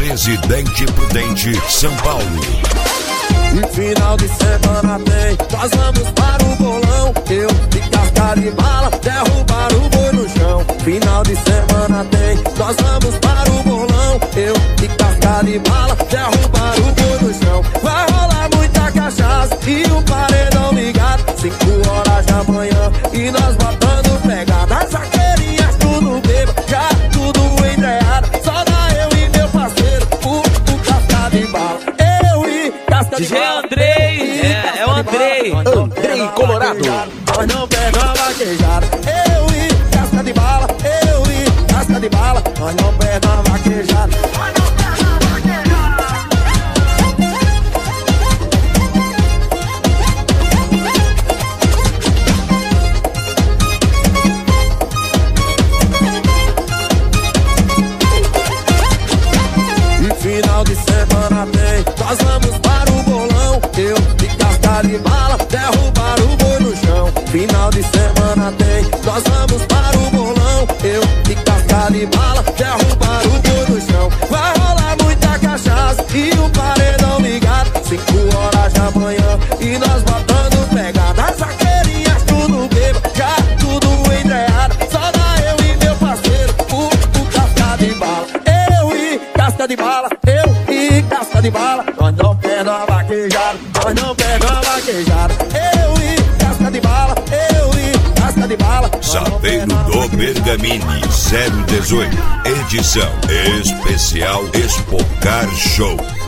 Presidente Prudente, São Paulo. E final de semana tem, nós vamos para o bolão. Eu de casca de bala, derrubar o boi no chão. Final de semana tem, nós vamos para o bolão. Eu de casca de bala, derrubar o boi no chão. Vai rolar muita cachaça e o paredão ligado. 5 horas da manhã e nós botando pegada. As vaqueirinhas tudo bêbado, já tudo entreado. Só dá eu e meu parceiro, o casca de bala. Eu e casca de bala. Andrei, é o Andrei. Andrei Colorado. Nós não pegamos vaquejada. Eu e casca de bala. Eu e casca de bala. Nós não pegamos vaquejada. E final de semana tem, nós vamos para o bolão. Eu de casca de bala, derrubar o boi no chão. Final de semana tem, nós vamos para o bolão. Eu de casca de bala, derrubar o boi no chão. Vai rolar muita cachaça e o paredão ligado. 5 horas da manhã e nós botando pegada. As vaqueirinhas tudo bêbado, já tudo entreado. Só dá eu e meu parceiro, o casca de bala. Eu e casca de bala, eu e casca de bala. Nós não pegamos a vaquejada, nós não pegamos a vaquejada. Eu e casca de bala, eu e casca de bala. Saveiro do Bergamini 018, edição especial Expocar Show.